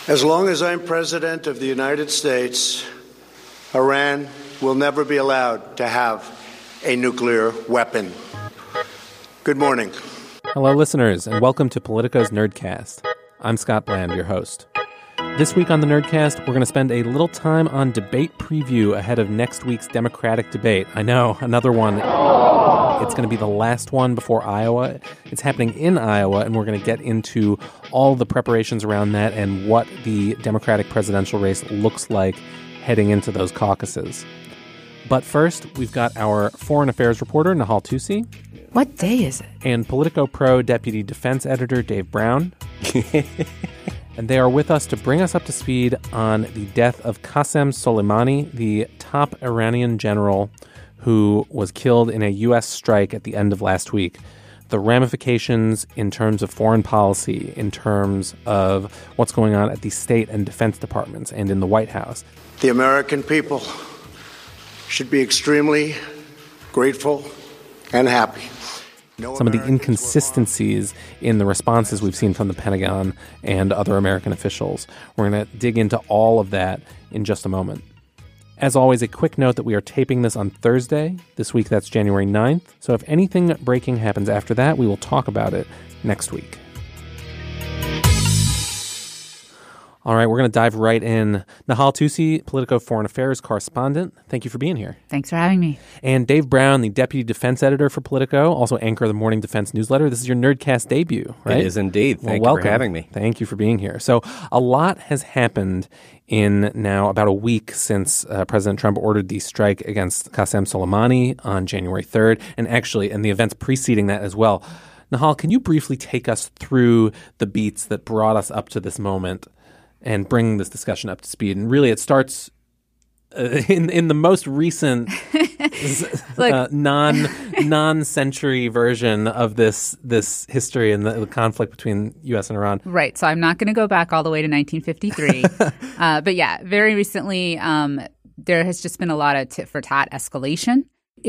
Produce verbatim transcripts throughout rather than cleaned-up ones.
As long as I'm president of the United States, Iran will never be allowed to have a nuclear weapon. Good morning. Hello, listeners, and welcome to Politico's Nerdcast. I'm Scott Bland, your host. This week on the Nerdcast, we're going to spend a little time on debate preview ahead of next week's Democratic debate. I know, another one. It's going to be the last one before Iowa. It's happening in Iowa, and we're going to get into all the preparations around that and what the Democratic presidential race looks like heading into those caucuses. But first, we've got our foreign affairs reporter, Nahal Tusi. What day is it? And Politico Pro deputy defense editor, Dave Brown. And they are with us to bring us up to speed on the death of Qasem Soleimani, the top Iranian general who was killed in a U S strike at the end of last week. The ramifications in terms of foreign policy, in terms of what's going on at the State and Defense Departments and in the White House. The American people should be extremely grateful and happy. No Some of the Americans inconsistencies in the responses we've seen from the Pentagon and other American officials. We're going to dig into all of that in just a moment. As always, a quick note that we are taping this on Thursday. This week, that's January ninth. So if anything breaking happens after that, we will talk about it next week. All right, we're going to dive right in. Nahal Tusi, Politico Foreign Affairs correspondent. Thank you for being here. Thanks for having me. And Dave Brown, the deputy defense editor for Politico, also anchor of the Morning Defense newsletter. This is your Nerdcast debut, right? It is indeed. Thank well, you welcome. for having me. Thank you for being here. So a lot has happened in now about a week since uh, President Trump ordered the strike against Qasem Soleimani on January third, and actually, and the events preceding that as well. Nahal, can you briefly take us through the beats that brought us up to this moment and bring this discussion up to speed? And really, it starts uh, in in the most recent like, uh, non non century version of this this history and the, the conflict between U S and Iran. Right. So I'm not going to go back all the way to nineteen fifty-three, uh, but yeah, very recently um, there has just been a lot of tit for tat escalation.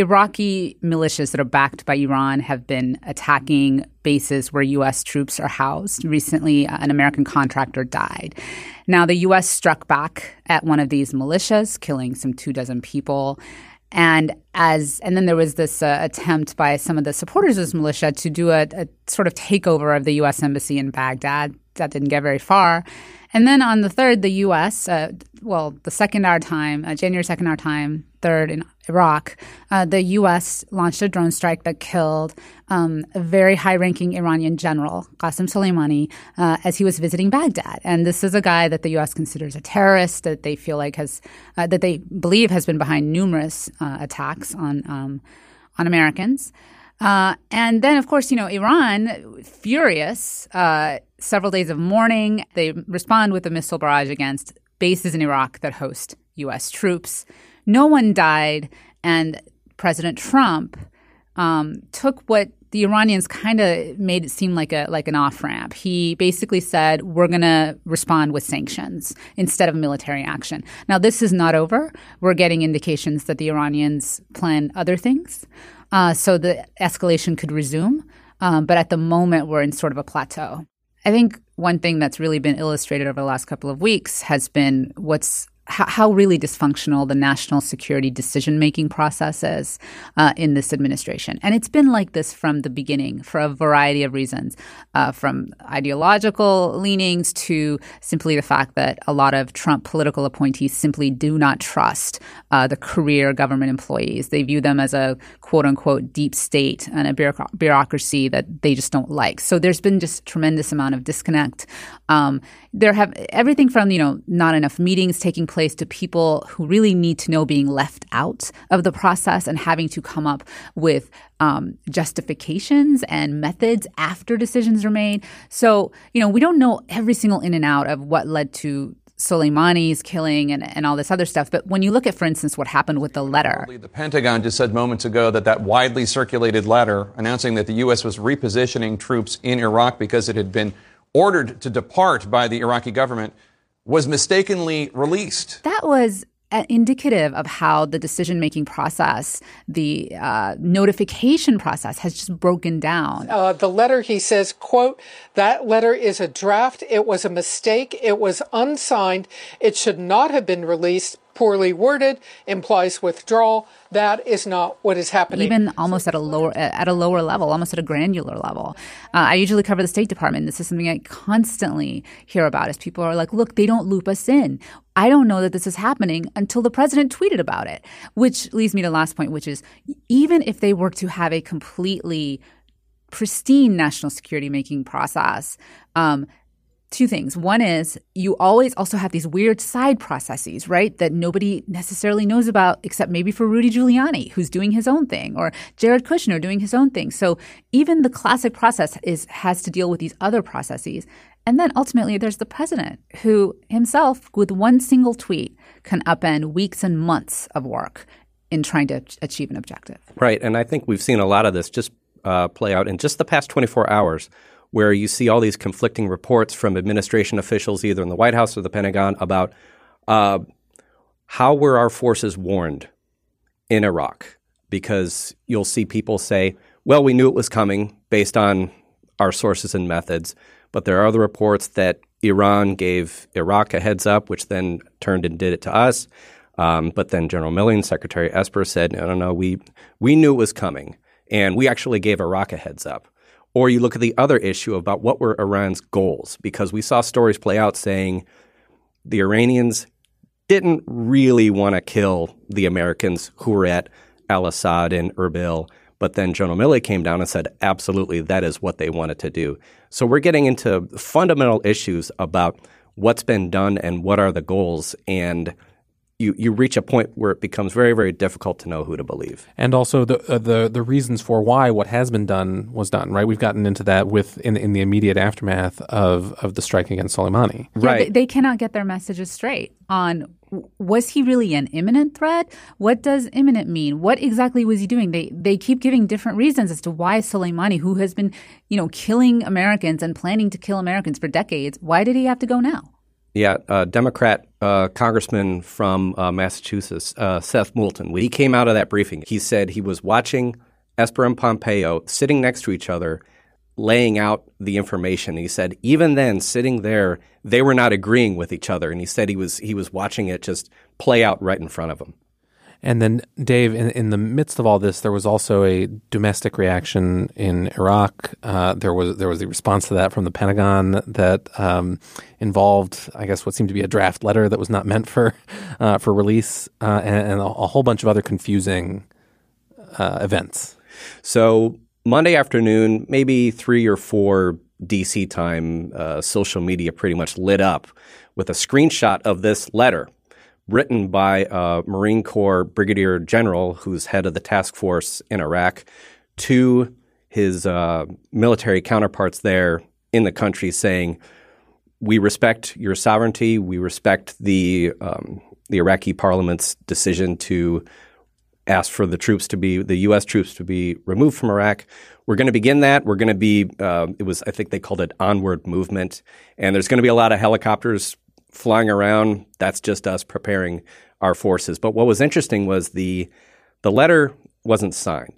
Iraqi militias that are backed by Iran have been attacking bases where U S troops are housed. Recently, uh, an American contractor died. Now, the U S struck back at one of these militias, killing some two dozen people. And as and then there was this uh, attempt by some of the supporters of this militia to do a, a sort of takeover of the U S embassy in Baghdad. That didn't get very far. And then on the third, the U S, uh, well, the second our time, uh, January second our time, third in Iraq, uh, the U S launched a drone strike that killed um, a very high-ranking Iranian general, Qasem Soleimani, uh, as he was visiting Baghdad. And this is a guy that the U S considers a terrorist, that they feel like has, uh, that they believe has been behind numerous uh, attacks on um, on Americans. Uh, and then, of course, you know, Iran, furious, uh, several days of mourning, they respond with a missile barrage against bases in Iraq that host U S troops. No one died, and President Trump um, took what the Iranians kind of made it seem like a like an off-ramp. He basically said, we're going to respond with sanctions instead of military action. Now, this is not over. We're getting indications that the Iranians plan other things. Uh, so the escalation could resume. Um, but at the moment, we're in sort of a plateau. I think one thing that's really been illustrated over the last couple of weeks has been what's how, how really dysfunctional the national security decision-making process is uh, in this administration. And it's been like this from the beginning for a variety of reasons, uh, from ideological leanings to simply the fact that a lot of Trump political appointees simply do not trust uh, the career government employees. They view them as a quote-unquote deep state and a bureauc- bureaucracy that they just don't like. So there's been just a tremendous amount of disconnect. Um, there have everything from, you know, not enough meetings taking place to people who really need to know being left out of the process and having to come up with um, justifications and methods after decisions are made. So, you know, we don't know every single in and out of what led to Soleimani's killing and, and all this other stuff. But when you look at, for instance, what happened with the letter. The Pentagon just said moments ago that that widely circulated letter announcing that the U S was repositioning troops in Iraq because it had been ordered to depart by the Iraqi government was mistakenly released. That was indicative of how the decision-making process, the uh, notification process has just broken down. Uh, the letter, he says, quote, that letter is a draft. It was a mistake. It was unsigned. It should not have been released. Poorly worded, implies withdrawal. That is not what is happening. Even almost at a lower at a lower level, almost at a granular level. Uh, I usually cover the State Department. This is something I constantly hear about as people are like, look, they don't loop us in. I don't know that this is happening until the president tweeted about it, which leads me to the last point, which is even if they were to have a completely pristine national security making process, um, two things. One is you always also have these weird side processes, right, that nobody necessarily knows about except maybe for Rudy Giuliani, who's doing his own thing, or Jared Kushner doing his own thing. So even the classic process is has to deal with these other processes. And then ultimately there's the president who himself, with one single tweet, can upend weeks and months of work in trying to achieve an objective. Right. And I think we've seen a lot of this just uh, play out in just the past twenty-four hours, where you see all these conflicting reports from administration officials, either in the White House or the Pentagon, about uh, how were our forces warned in Iraq? Because you'll see people say, well, we knew it was coming based on our sources and methods. But there are other reports that Iran gave Iraq a heads up, which then turned and did it to us. Um, but then General Milley and Secretary Esper said, no, no, no, we, we knew it was coming. And we actually gave Iraq a heads up. Or you look at the other issue about what were Iran's goals, because we saw stories play out saying the Iranians didn't really want to kill the Americans who were at al-Assad and Erbil. But then General Milley came down and said, absolutely, that is what they wanted to do. So we're getting into fundamental issues about what's been done and what are the goals. And you, you reach a point where it becomes very, very difficult to know who to believe. And also the uh, the the reasons for why what has been done was done, right? We've gotten into that with in, in the immediate aftermath of, of the strike against Soleimani. Yeah, right. They, they cannot get their messages straight on, was he really an imminent threat? What does imminent mean? What exactly was he doing? They they keep giving different reasons as to why Soleimani, who has been, you know, killing Americans and planning to kill Americans for decades, why did he have to go now? Yeah, uh, Democrat uh, congressman from uh, Massachusetts, uh, Seth Moulton, when he came out of that briefing, he said he was watching Esper and Pompeo sitting next to each other, laying out the information. He said even then, sitting there, they were not agreeing with each other. And he said he was he was watching it just play out right in front of him. And then, Dave, in, in the midst of all this, there was also a domestic reaction in Iraq. Uh, there was there was the response to that from the Pentagon that um, involved, I guess, what seemed to be a draft letter that was not meant for uh, for release, uh, and, and a, a whole bunch of other confusing uh, events. So Monday afternoon, maybe three or four D C time, uh, social media pretty much lit up with a screenshot of this letter written by a Marine Corps Brigadier General who's head of the task force in Iraq to his uh, military counterparts there in the country saying, we respect your sovereignty. We respect the um, the Iraqi parliament's decision to ask for the troops to be, the U S troops to be removed from Iraq. We're going to begin that. We're going to be, uh, it was, I think they called it onward movement. And there's going to be a lot of helicopters flying around. That's just us preparing our forces. But what was interesting was the the letter wasn't signed.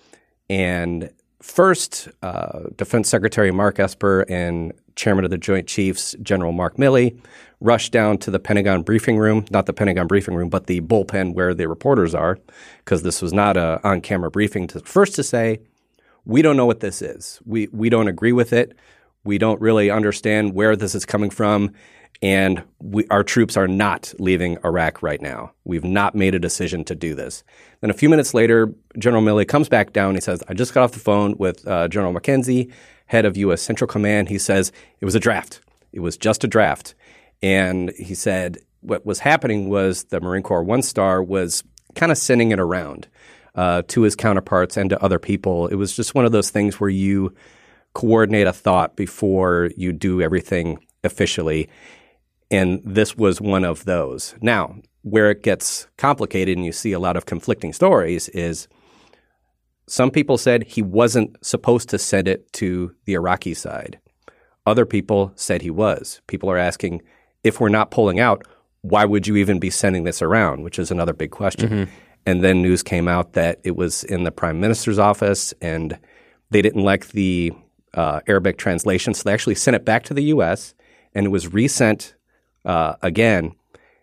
And first, uh, Defense Secretary Mark Esper and Chairman of the Joint Chiefs, General Mark Milley, rushed down to the Pentagon briefing room, not the Pentagon briefing room, but the bullpen where the reporters are, because this was not a on-camera briefing, to first to say, we don't know what this is. We we don't agree with it. We don't really understand where this is coming from. And we, our troops are not leaving Iraq right now. We've not made a decision to do this. Then a few minutes later, General Milley comes back down. He says, I just got off the phone with uh, General McKenzie, head of U S Central Command. He says, it was a draft. It was just a draft. And he said what was happening was the Marine Corps One Star was kind of sending it around uh, to his counterparts and to other people. It was just one of those things where you coordinate a thought before you do everything officially. And this was one of those. Now, where it gets complicated and you see a lot of conflicting stories is some people said he wasn't supposed to send it to the Iraqi side. Other people said he was. People are asking, if we're not pulling out, why would you even be sending this around, which is another big question. Mm-hmm. And then news came out that it was in the prime minister's office and they didn't like the uh, Arabic translation. So they actually sent it back to the U S and it was resent uh, again.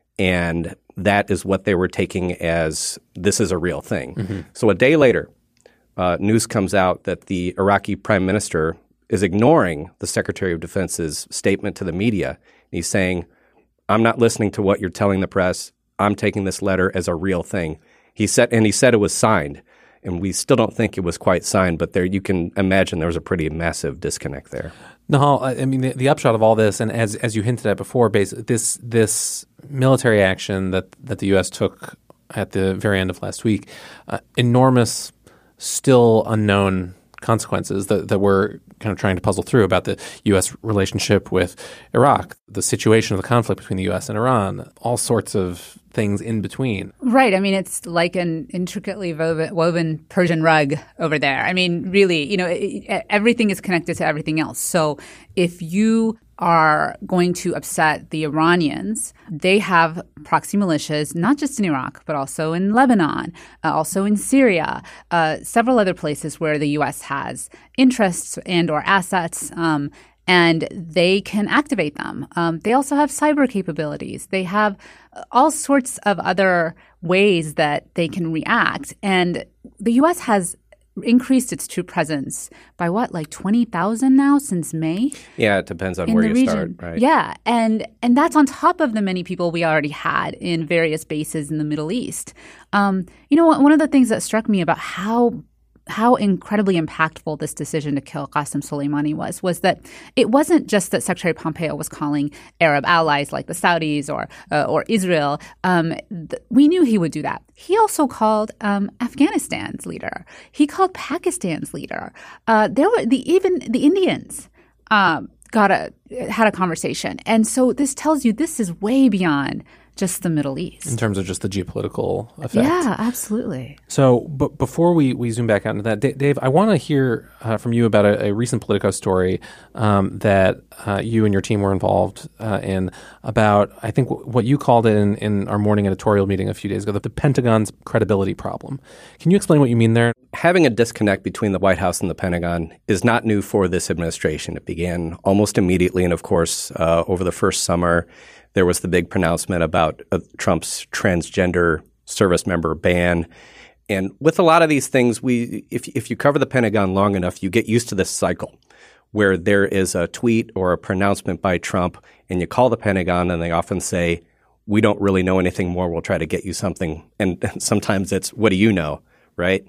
And that is what they were taking as this is a real thing. Mm-hmm. So a day later, uh, news comes out that the Iraqi prime minister is ignoring the Secretary of Defense's statement to the media. He's saying, I'm not listening to what you're telling the press. I'm taking this letter as a real thing. He said, and he said it was signed. And we still don't think it was quite signed, but there you can imagine there was a pretty massive disconnect there. No, I mean, the, the upshot of all this, and as as you hinted at before, basically, this this military action that, that the U S took at the very end of last week, uh, enormous, still unknown consequences that, that we're kind of trying to puzzle through about the U S relationship with Iraq, the situation of the conflict between the U S and Iran, all sorts of things in between. Right. I mean, it's like an intricately woven, woven Persian rug over there. I mean, really, you know, it, everything is connected to everything else. So if you are going to upset the Iranians, they have proxy militias, not just in Iraq, but also in Lebanon, uh, also in Syria, uh, several other places where the U S has interests and or assets, um, and they can activate them. Um, they also have cyber capabilities. They have all sorts of other ways that they can react. And the U S has increased its troop presence by what, like twenty thousand now since May? Yeah, it depends on where you region. start, right? Yeah, and and that's on top of the many people we already had in various bases in the Middle East. Um, you know, one of the things that struck me about how how incredibly impactful this decision to kill Qasem Soleimani was, was that it wasn't just that Secretary Pompeo was calling Arab allies like the Saudis or uh, or Israel. Um, th- we knew he would do that. He also called um, Afghanistan's leader. He called Pakistan's leader. Uh, there were the even the Indians um, got a had a conversation, and so this tells you this is way beyond just the Middle East. In terms of just the geopolitical effect. Yeah, absolutely. So but before we, we zoom back out into that, D- Dave, I want to hear uh, from you about a, a recent Politico story um, that uh, you and your team were involved uh, in about, I think, w- what you called it in, in our morning editorial meeting a few days ago, the, the Pentagon's credibility problem. Can you explain what you mean there? Having a disconnect between the White House and the Pentagon is not new for this administration. It began almost immediately, and of course, uh, over the first summer, there was the big pronouncement about uh, Trump's transgender service member ban. And with a lot of these things, we if if you cover the Pentagon long enough, you get used to this cycle where there is a tweet or a pronouncement by Trump, and you call the Pentagon, and they often say, we don't really know anything more. We'll try to get you something. And sometimes it's, what do you know, right?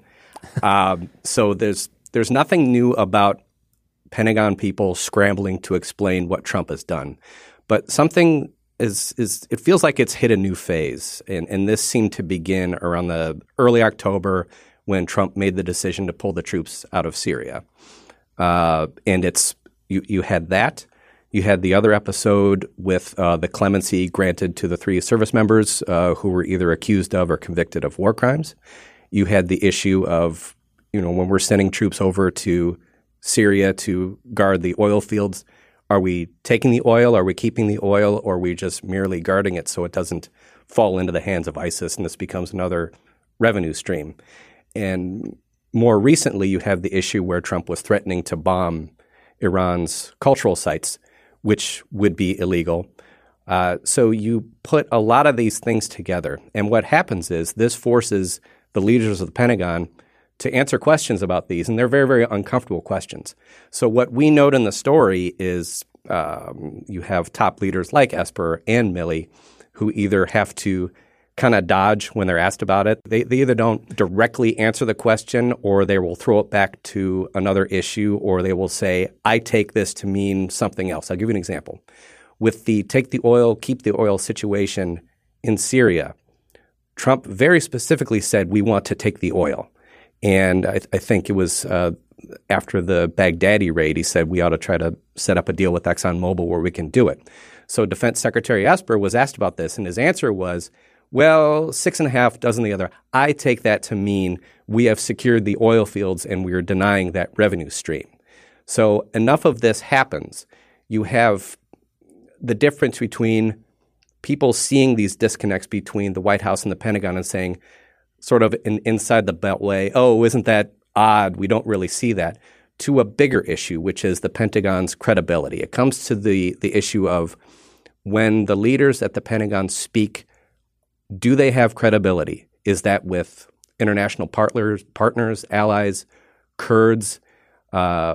um, so there's there's nothing new about Pentagon people scrambling to explain what Trump has done. But something is is it feels like it's hit a new phase. And, and this seemed to begin around the early October when Trump made the decision to pull the troops out of Syria. Uh, and it's you, you had that. You had the other episode with uh, the clemency granted to the three service members uh, who were either accused of or convicted of war crimes. You had the issue of, you know, when we're sending troops over to Syria to guard the oil fields, are we taking the oil, are we keeping the oil, or are we just merely guarding it so it doesn't fall into the hands of ISIS and this becomes another revenue stream? And more recently, you have the issue where Trump was threatening to bomb Iran's cultural sites, which would be illegal. Uh, so you put a lot of these things together. And what happens is this forces the leaders of the Pentagon to answer questions about these, and they're very, very uncomfortable questions. So what we note in the story is um, you have top leaders like Esper and Milley who either have to kind of dodge when they're asked about it. They, they either don't directly answer the question, or they will throw it back to another issue, or they will say, I take this to mean something else. I'll give you an example. With the take the oil, keep the oil situation in Syria, Trump very specifically said, we want to take the oil. And I, I think it was uh, after the Baghdadi raid, he said we ought to try to set up a deal with ExxonMobil where we can do it. So Defense Secretary Esper was asked about this, and his answer was, well, six and a half dozen the other. I take that to mean we have secured the oil fields and we are denying that revenue stream. So enough of this happens. You have the difference between people seeing these disconnects between the White House and the Pentagon and saying, sort of in, inside the beltway, oh, isn't that odd? We don't really see that, to a bigger issue, which is the Pentagon's credibility. It comes to the the issue of when the leaders at the Pentagon speak, do they have credibility? Is that with international partners, partners, allies, Kurds, uh,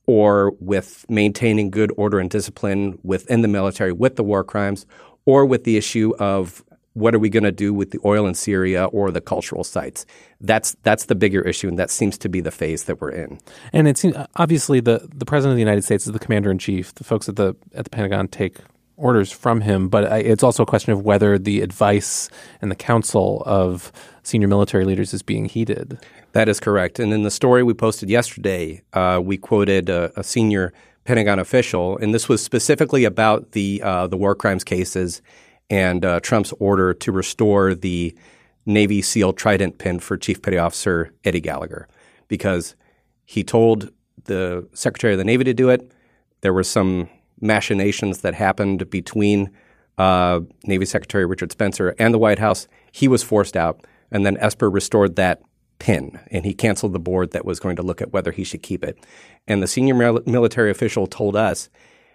or with maintaining good order and discipline within the military with the war crimes, or with the issue of what are we going to do with the oil in Syria or the cultural sites? That's that's the bigger issue, and that seems to be the phase that we're in. And it seems obviously the, the president of the United States is the commander in chief. The folks at the at the Pentagon take orders from him, but it's also a question of whether the advice and the counsel of senior military leaders is being heeded. That is correct. And in the story we posted yesterday, uh, we quoted a, a senior Pentagon official, and this was specifically about the uh, the war crimes cases and uh, Trump's order to restore the Navy SEAL Trident pin for Chief Petty Officer Eddie Gallagher, because he told the Secretary of the Navy to do it. There were some machinations that happened between uh, Navy Secretary Richard Spencer and the White House. He was forced out, and then Esper restored that pin, and he canceled the board that was going to look at whether he should keep it. And the senior mil- military official told us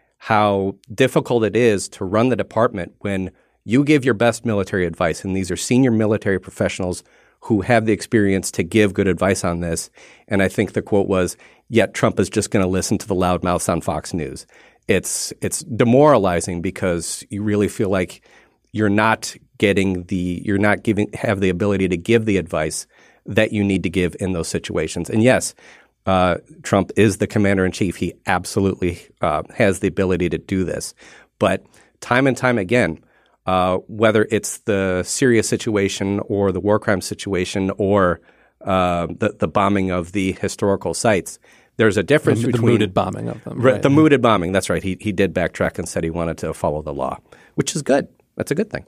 how difficult it is to run the department when you give your best military advice, and these are senior military professionals who have the experience to give good advice on this. And I think the quote was, yet Trump is just going to listen to the loudmouths on Fox News. It's it's demoralizing because you really feel like you're not getting the you're not giving have the ability to give the advice that you need to give in those situations. And yes, uh, Trump is the commander in chief. He absolutely uh, has the ability to do this. But time and time again, uh, whether it's the Syria situation or the war crime situation or uh, the the bombing of the historical sites, there's a difference the, between the mooted bombing of them. Right. The mooted bombing. That's right. He he did backtrack and said he wanted to follow the law, which is good. That's a good thing.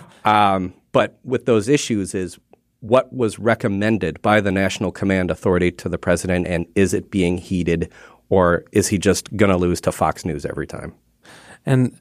um, but with those issues is what was recommended by the National Command Authority to the president, and is it being heeded, or is he just going to lose to Fox News every time? And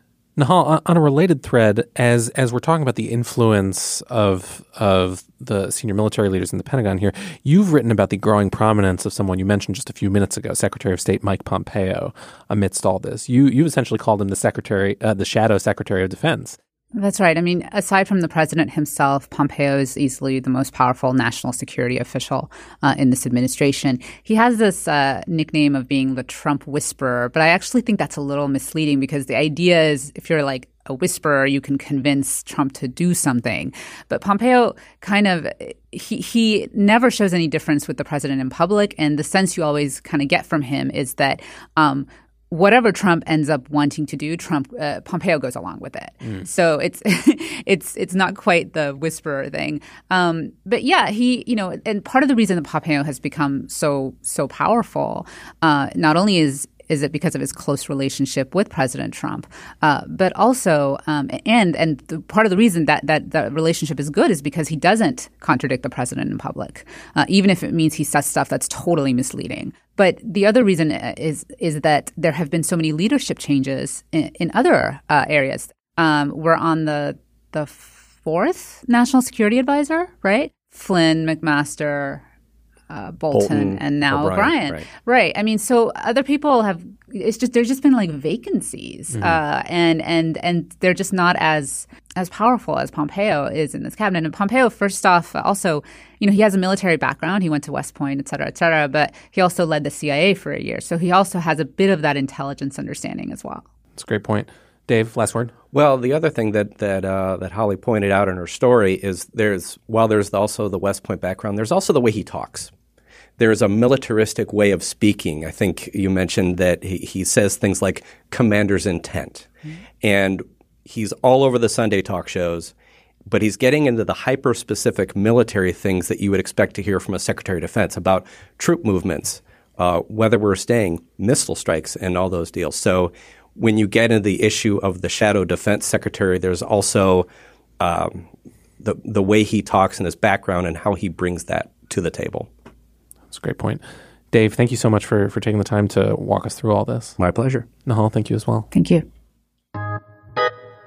Nahal, on a related thread, as as we're talking about the influence of of the senior military leaders in the Pentagon here, you've written about the growing prominence of someone you mentioned just a few minutes ago, Secretary of State Mike Pompeo, amidst all this. You you essentially called him the secretary, uh, the shadow Secretary of Defense. That's right. I mean, aside from the president himself, Pompeo is easily the most powerful national security official uh, in this administration. He has this uh, nickname of being the Trump whisperer, but I actually think that's a little misleading because the idea is if you're like a whisperer, you can convince Trump to do something. But Pompeo kind of he he never shows any difference with the president in public, and the sense you always kind of get from him is that um, whatever Trump ends up wanting to do, Trump uh, Pompeo goes along with it. Mm. So it's it's it's not quite the whisperer thing. Um, but yeah, he you know, and part of the reason that Pompeo has become so so powerful, uh, not only is is it because of his close relationship with President Trump, uh, but also um, and and the, part of the reason that that that relationship is good is because he doesn't contradict the president in public, uh, even if it means he says stuff that's totally misleading. But the other reason is is that there have been so many leadership changes in, in other uh, areas. Um, we're on the the fourth national security advisor, right? Flynn, McMaster, uh, Bolton, Bolton, and now O'Brien. O'Brien. Right. right. I mean, so other people have. It's just there's just been like vacancies, mm-hmm. uh, and and and they're just not as as powerful as Pompeo is in this cabinet. And Pompeo, first off, also, you know, he has a military background. He went to West Point, et cetera, et cetera. But he also led the C I A for a year, so he also has a bit of that intelligence understanding as well. That's a great point. Dave, last word. Well, the other thing that that uh, that Holly pointed out in her story is there's while there's also the West Point background, there's also the way he talks. There's a militaristic way of speaking. I think you mentioned that he, he says things like commander's intent. Mm-hmm. And he's all over the Sunday talk shows, but he's getting into the hyper-specific military things that you would expect to hear from a Secretary of Defense about troop movements, uh, whether we're staying, missile strikes, and all those deals. So when you get into the issue of the shadow defense secretary, there's also um, the the way he talks and his background and how he brings that to the table. That's a great point. Dave, thank you so much for, for taking the time to walk us through all this. My pleasure. Nahal, thank you as well. Thank you.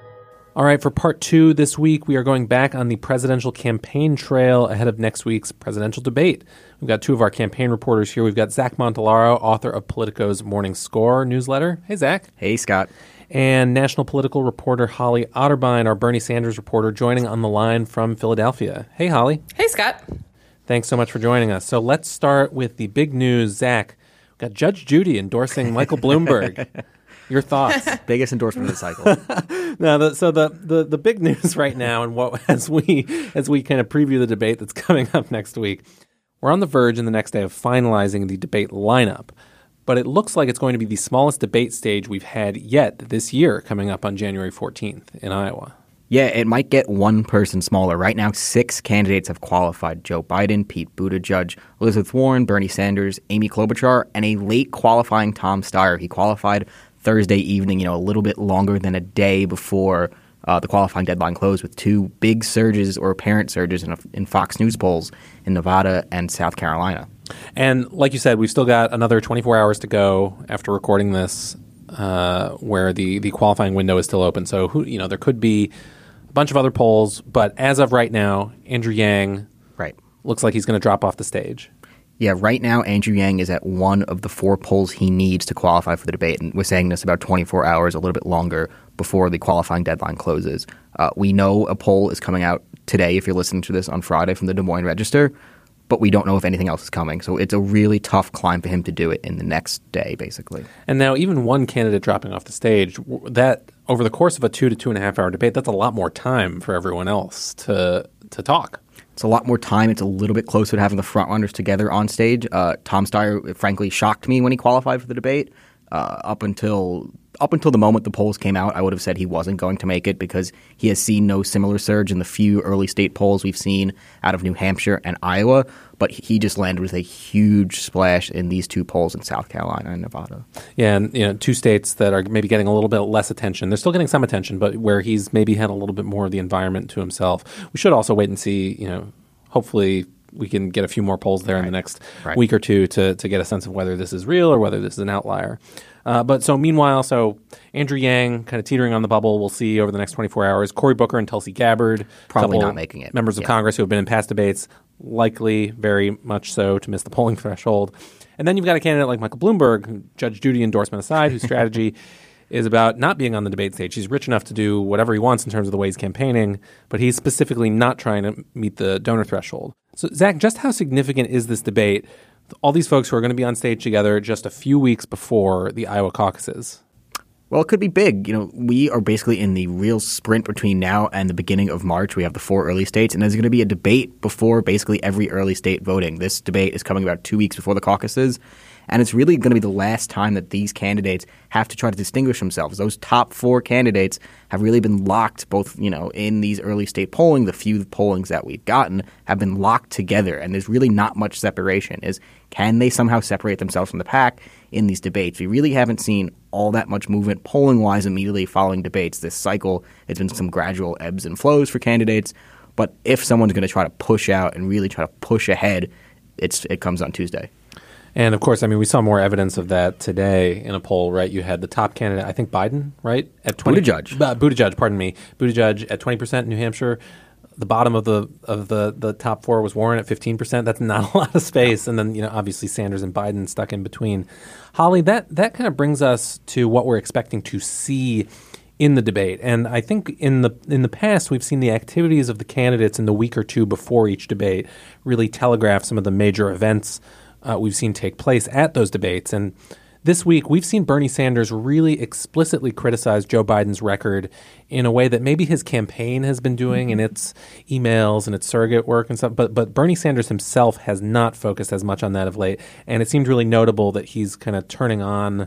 All right, for part two this week, we are going back on the presidential campaign trail ahead of next week's presidential debate. We've got two of our campaign reporters here. We've got Zach Montellaro, author of Politico's Morning Score newsletter. Hey, Zach. Hey, Scott. And national political reporter Holly Otterbein, our Bernie Sanders reporter, joining on the line from Philadelphia. Hey, Holly. Hey, Scott. Thanks so much for joining us. So let's start with the big news. Zach, we've got Judge Judy endorsing Michael Bloomberg. Your thoughts? Biggest endorsement of the cycle. Now, the, so the, the the big news right now, and what as we as we kind of preview the debate that's coming up next week, we're on the verge in the next day of finalizing the debate lineup. But it looks like it's going to be the smallest debate stage we've had yet this year, coming up on January fourteenth in Iowa. Yeah, it might get one person smaller. Right now, six candidates have qualified: Joe Biden, Pete Buttigieg, Elizabeth Warren, Bernie Sanders, Amy Klobuchar, and a late qualifying Tom Steyer. He qualified Thursday evening, you know, a little bit longer than a day before uh, the qualifying deadline closed, with two big surges or apparent surges in, in Fox News polls in Nevada and South Carolina. And like you said, we've still got another twenty-four hours to go after recording this, uh, where the, the qualifying window is still open. So, who, you know, there could be a bunch of other polls, but as of right now, Andrew Yang right. looks like he's going to drop off the stage. Yeah, right now, Andrew Yang is at one of the four polls he needs to qualify for the debate. And we're saying this about twenty-four hours, a little bit longer, before the qualifying deadline closes. Uh, we know a poll is coming out today, if you're listening to this on Friday, from the Des Moines Register, but we don't know if anything else is coming. So it's a really tough climb for him to do it in the next day, basically. And now even one candidate dropping off the stage, that over the course of a two to two and a half hour debate, that's a lot more time for everyone else to to talk. It's a lot more time. It's a little bit closer to having the front runners together on stage. Uh, Tom Steyer, frankly, shocked me when he qualified for the debate. Uh, up until up until the moment the polls came out, I would have said he wasn't going to make it because he has seen no similar surge in the few early state polls we've seen out of New Hampshire and Iowa. But he just landed with a huge splash in these two polls in South Carolina and Nevada. Yeah, and you know, two states that are maybe getting a little bit less attention. They're still getting some attention, but where he's maybe had a little bit more of the environment to himself. We should also wait and see, you know, hopefully we can get a few more polls there right. in the next right. week or two to, to get a sense of whether this is real or whether this is an outlier. Uh, but so meanwhile, so Andrew Yang kind of teetering on the bubble. We'll see over the next twenty-four hours. Cory Booker and Tulsi Gabbard. Probably not making it. Members of yeah. Congress who have been in past debates, likely very much so to miss the polling threshold. And then you've got a candidate like Michael Bloomberg, who, Judge Judy endorsement aside, whose strategy is about not being on the debate stage. He's rich enough to do whatever he wants in terms of the way he's campaigning, but he's specifically not trying to meet the donor threshold. So, Zach, just how significant is this debate? All these folks who are going to be on stage together just a few weeks before the Iowa caucuses. Well, it could be big. You know, we are basically in the real sprint between now and the beginning of March. We have the four early states, and there's going to be a debate before basically every early state voting. This debate is coming about two weeks before the caucuses, and it's really going to be the last time that these candidates have to try to distinguish themselves. Those top four candidates have really been locked both, you know, in these early state polling. The few pollings that we've gotten have been locked together, and there's really not much separation. Is can they somehow separate themselves from the pack in these debates? We really haven't seen all that much movement polling-wise immediately following debates. This cycle, it's been some gradual ebbs and flows for candidates. But if someone's going to try to push out and really try to push ahead, it's it comes on Tuesday. And, of course, I mean, we saw more evidence of that today in a poll, right? You had the top candidate, I think Biden, right? At twenty Buttigieg. Uh, Buttigieg, pardon me. Buttigieg at twenty percent in New Hampshire. The bottom of the of the, the top four was Warren at fifteen percent. That's not a lot of space. And then, you know, obviously Sanders and Biden stuck in between. Holly, that, that kind of brings us to what we're expecting to see in the debate. And I think in the in the past, we've seen the activities of the candidates in the week or two before each debate really telegraph some of the major events uh, we've seen take place at those debates. And this week, we've seen Bernie Sanders really explicitly criticize Joe Biden's record in a way that maybe his campaign has been doing mm-hmm. in its emails and its surrogate work and stuff. But but Bernie Sanders himself has not focused as much on that of late. And it seemed really notable that he's kind of turning on,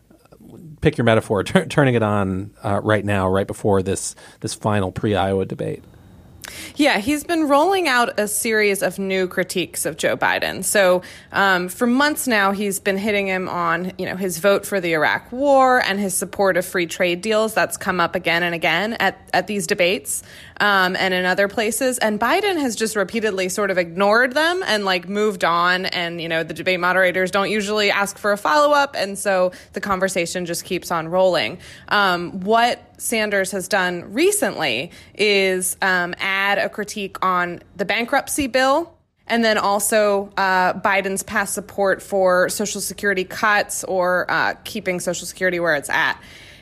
pick your metaphor, t- turning it on uh, right now, right before this this final pre-Iowa debate. Yeah, he's been rolling out a series of new critiques of Joe Biden. So um, for months now, he's been hitting him on, you know, his vote for the Iraq war and his support of free trade deals. That's come up again and again at, at these debates um, and in other places. And Biden has just repeatedly sort of ignored them and like moved on. And, you know, the debate moderators don't usually ask for a follow-up. And so the conversation just keeps on rolling. Um, what Sanders has done recently is um, add a critique on the bankruptcy bill and then also uh, Biden's past support for Social Security cuts or uh, keeping Social Security where it's at.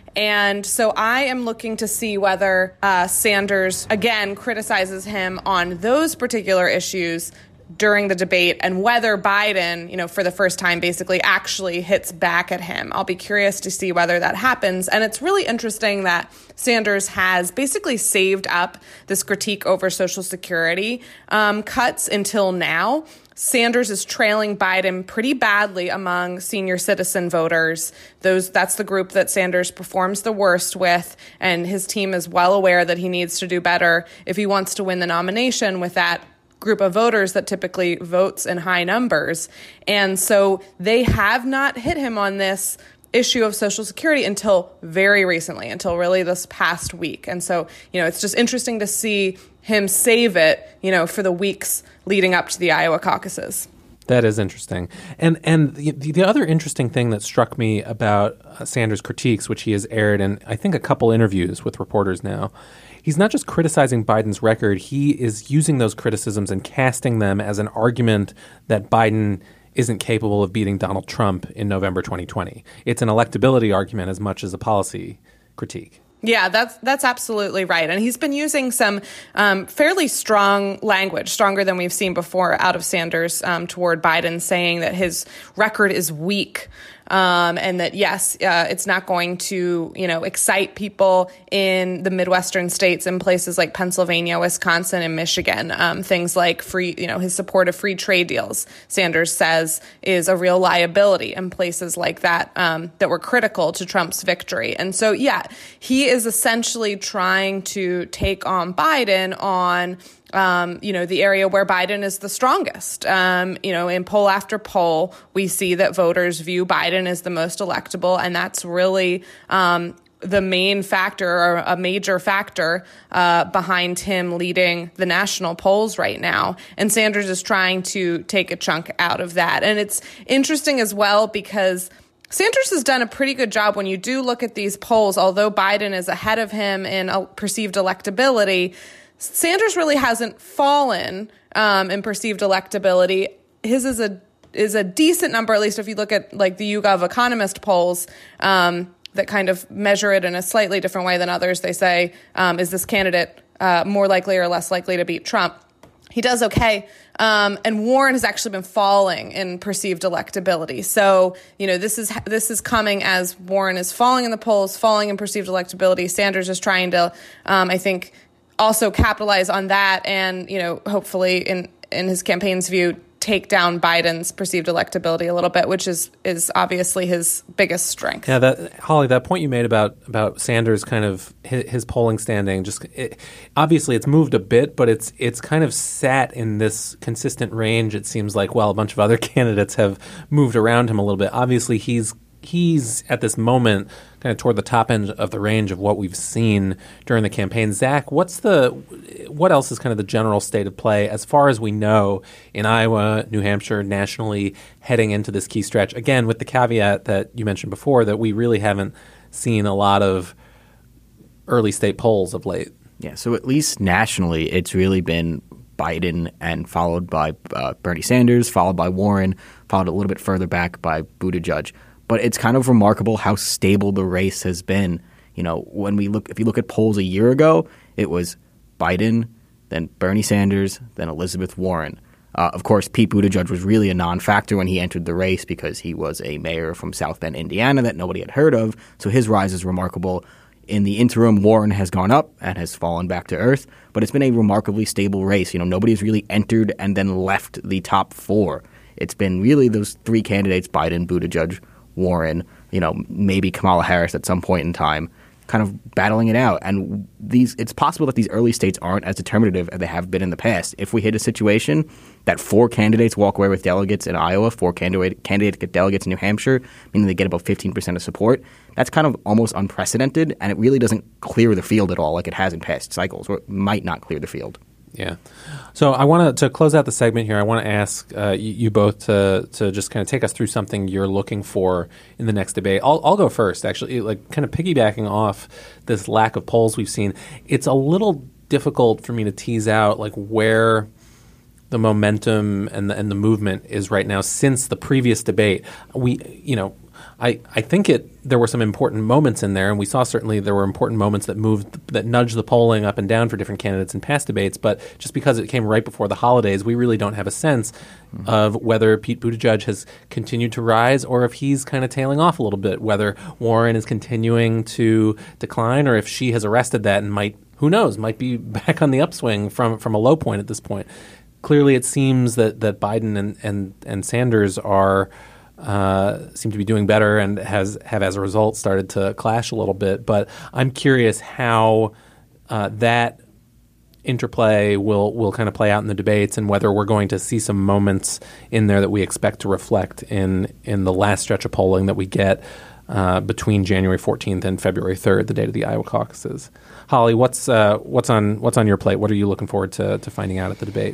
And so I am looking to see whether uh, Sanders, again, criticizes him on those particular issues during the debate and whether Biden, you know, for the first time, basically actually hits back at him. I'll be curious to see whether that happens. And it's really interesting that Sanders has basically saved up this critique over Social Security um, cuts until now. Sanders is trailing Biden pretty badly among senior citizen voters. Those that's the group that Sanders performs the worst with, and his team is well aware that he needs to do better if he wants to win the nomination with that group of voters that typically votes in high numbers. And so they have not hit him on this issue of Social Security until very recently, until really this past week. And so, you know, it's just interesting to see him save it, you know, for the weeks leading up to the Iowa caucuses. That is interesting. And and the, the other interesting thing that struck me about uh, Sanders' critiques, which he has aired in, I think, a couple interviews with reporters now, he's not just criticizing Biden's record, he is using those criticisms and casting them as an argument that Biden isn't capable of beating Donald Trump in November twenty twenty. It's an electability argument as much as a policy critique. Yeah, that's that's absolutely right. And he's been using some um, fairly strong language, stronger than we've seen before out of Sanders um, toward Biden, saying that his record is weak. Um, and that, yes, uh, it's not going to, you know, excite people in the Midwestern states in places like Pennsylvania, Wisconsin, and Michigan. Um, things like free, you know, his support of free trade deals, Sanders says, is a real liability in places like that um, that were critical to Trump's victory. And so, yeah, he is essentially trying to take on Biden on Um, you know, the area where Biden is the strongest. Um, you know, in poll after poll, we see that voters view Biden as the most electable, and that's really um, the main factor or a major factor uh, behind him leading the national polls right now. And Sanders is trying to take a chunk out of that. And it's interesting as well because Sanders has done a pretty good job when you do look at these polls. Although Biden is ahead of him in uh, perceived electability, Sanders really hasn't fallen um, in perceived electability. His is a is a decent number, at least if you look at like the YouGov Economist polls um, that kind of measure it in a slightly different way than others. They say, um, is this candidate uh, more likely or less likely to beat Trump? He does okay. Um, and Warren has actually been falling in perceived electability. So, you know, this is this is coming as Warren is falling in the polls, falling in perceived electability. Sanders is trying to, um, I think, also capitalize on that and, you know, hopefully in, in his campaign's view, take down Biden's perceived electability a little bit, which is is obviously his biggest strength. Yeah, that Holly, that point you made about about Sanders kind of his, his polling standing, just it, obviously it's moved a bit, but it's it's kind of sat in this consistent range. It seems like, well, a bunch of other candidates have moved around him a little bit. Obviously, he's he's at this moment kind of toward the top end of the range of what we've seen during the campaign. Zach, what's the what else is kind of the general state of play as far as we know in Iowa, New Hampshire, nationally heading into this key stretch? Again, with the caveat that you mentioned before that we really haven't seen a lot of early state polls of late. Yeah, so at least nationally, it's really been Biden and followed by uh, Bernie Sanders, followed by Warren, followed a little bit further back by Buttigieg. But it's kind of remarkable how stable the race has been. You know, when we look, if you look at polls a year ago, it was Biden, then Bernie Sanders, then Elizabeth Warren. Uh, of course, Pete Buttigieg was really a non-factor when he entered the race because he was a mayor from South Bend, Indiana that nobody had heard of. So his rise is remarkable. In the interim, Warren has gone up and has fallen back to earth. But it's been a remarkably stable race. You know, nobody's really entered and then left the top four. It's been really those three candidates, Biden, Buttigieg, Warren, you know, maybe Kamala Harris at some point in time. kind of battling it out. And these, it's possible that these early states aren't as determinative as they have been in the past. If we hit a situation that four candidates walk away with delegates in Iowa, four candidate, candidates get delegates in New Hampshire, meaning they get about fifteen percent of support, that's kind of almost unprecedented, and it really doesn't clear the field at all like it has in past cycles, or it might not clear the field. Yeah. So I want to, to close out the segment here, I want to ask uh, you, you both to to just kind of take us through something you're looking for in the next debate. I'll, I'll go first, actually, like kind of piggybacking off this lack of polls we've seen. It's a little difficult for me to tease out like where the momentum and the, and the movement is right now since the previous debate. We, you know, I, I think it there were some important moments in there, and we saw certainly there were important moments that moved that nudged the polling up and down for different candidates in past debates. But just because it came right before the holidays, we really don't have a sense mm-hmm. of whether Pete Buttigieg has continued to rise or if he's kind of tailing off a little bit, whether Warren is continuing to decline or if she has arrested that and might, who knows, might be back on the upswing from, from a low point at this point. Clearly, it seems that, that Biden and, and, and Sanders are uh, seem to be doing better and has have as a result started to clash a little bit. But I'm curious how uh, that interplay will will kind of play out in the debates and whether we're going to see some moments in there that we expect to reflect in in the last stretch of polling that we get uh, between January fourteenth and February third, the date of the Iowa caucuses. Holly, what's uh, what's on what's on your plate? What are you looking forward to to finding out at the debate?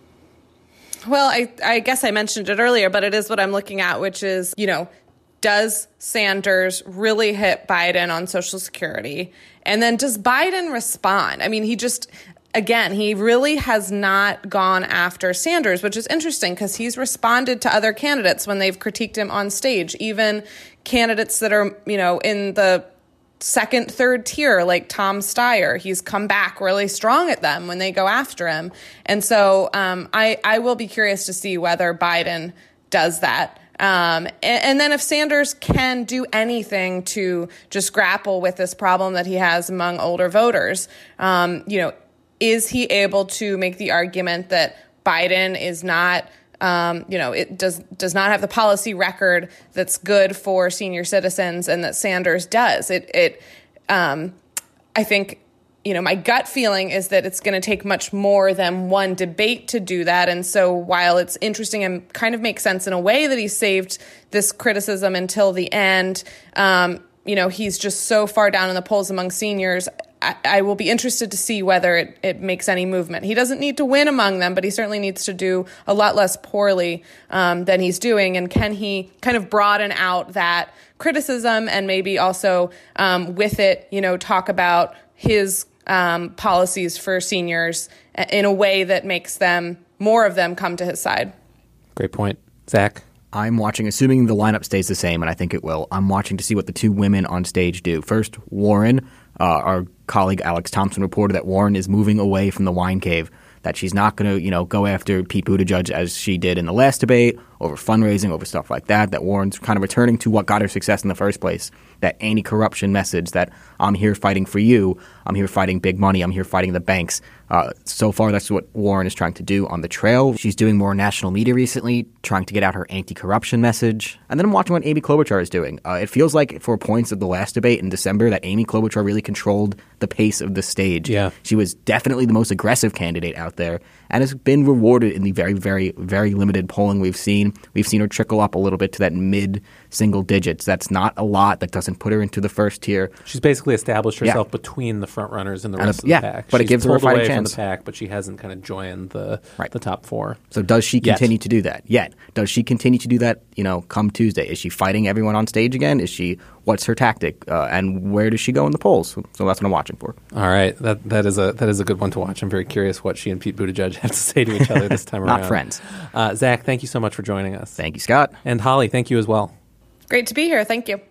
Well, I, I guess I mentioned it earlier, but it is what I'm looking at, which is, you know, does Sanders really hit Biden on Social Security? And then does Biden respond? I mean, he just, again, he really has not gone after Sanders, which is interesting because he's responded to other candidates when they've critiqued him on stage, even candidates that are, you know, in the second, third tier, like Tom Steyer. He's come back really strong at them when they go after him. And so um, I, I will be curious to see whether Biden does that. Um, and, and then if Sanders can do anything to just grapple with this problem that he has among older voters, um, you know, is he able to make the argument that Biden is not Um, you know, it does does not have the policy record that's good for senior citizens, and that Sanders does. It, it, um, I think, you know, my gut feeling is that it's going to take much more than one debate to do that. And so, while it's interesting and kind of makes sense in a way that he saved this criticism until the end, um, you know, he's just so far down in the polls among seniors. I, I will be interested to see whether it, it makes any movement. He doesn't need to win among them, but he certainly needs to do a lot less poorly um, than he's doing. And can he kind of broaden out that criticism and maybe also um, with it, you know, talk about his um, policies for seniors in a way that makes them, more of them, come to his side? Great point. Zach? I'm watching, assuming the lineup stays the same, and I think it will, I'm watching to see what the two women on stage do. First, Warren. Uh, our colleague Alex Thompson reported that Warren is moving away from the wine cave, that she's not going to, you know, go after Pete Buttigieg as she did in the last debate over fundraising, over stuff like that, that Warren's kind of returning to what got her success in the first place, that anti-corruption message that I'm here fighting for you, I'm here fighting big money, I'm here fighting the banks. Uh, so far, that's what Warren is trying to do on the trail. She's doing more national media recently, trying to get out her anti-corruption message. And then I'm watching what Amy Klobuchar is doing. Uh, it feels like for points of the last debate in December that Amy Klobuchar really controlled the pace of the stage. Yeah. She was definitely the most aggressive candidate out there and has been rewarded in the very, very, very limited polling we've seen. We've seen her trickle up a little bit to that mid-single digits. That's not a lot. That doesn't put her into the first tier. She's basically established herself yeah. between the front runners and the and rest a, of the yeah, pack. But She's it gives her a fighting chance. From the pack, but she hasn't kind of joined the right. the top four. So does she Yet. continue to do that? Yet. Does she continue to do that, you know, come Tuesday? Is she fighting everyone on stage again? Is she – what's her tactic? Uh, and where does she go in the polls? So, so that's what I'm watching for. All right. That that is a that is a good one to watch. I'm very curious what she and Pete Buttigieg have to say to each other this time around. Not friends. Uh, Zach, thank you so much for joining us. Thank you, Scott. And Holly, thank you as well. Great to be here. Thank you.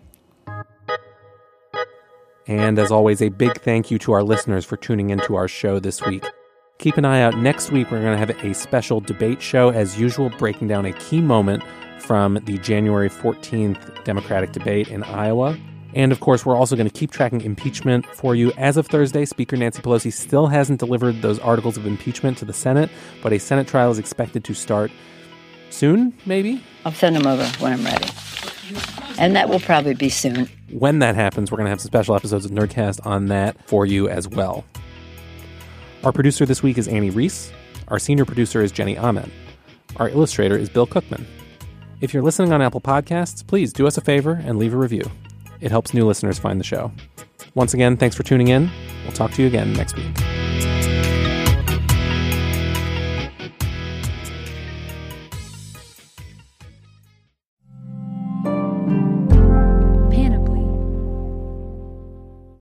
And as always, a big thank you to our listeners for tuning into our show this week. Keep an eye out. Next week, we're going to have a special debate show, as usual, breaking down a key moment from the January fourteenth Democratic debate in Iowa. And, of course, we're also going to keep tracking impeachment for you. As of Thursday, Speaker Nancy Pelosi still hasn't delivered those articles of impeachment to the Senate, but a Senate trial is expected to start soon, maybe? I'll send them over when I'm ready. And that will probably be soon. when that happens, we're going to have some special episodes of Nerdcast on that for you as well. Our producer this week is Annie Reese. Our senior producer is Jenny Ahmed. Our illustrator is Bill Cookman. If you're listening on Apple Podcasts, please do us a favor and leave a review. It helps new listeners find the show. Once again, thanks for tuning in. We'll talk to you again next week.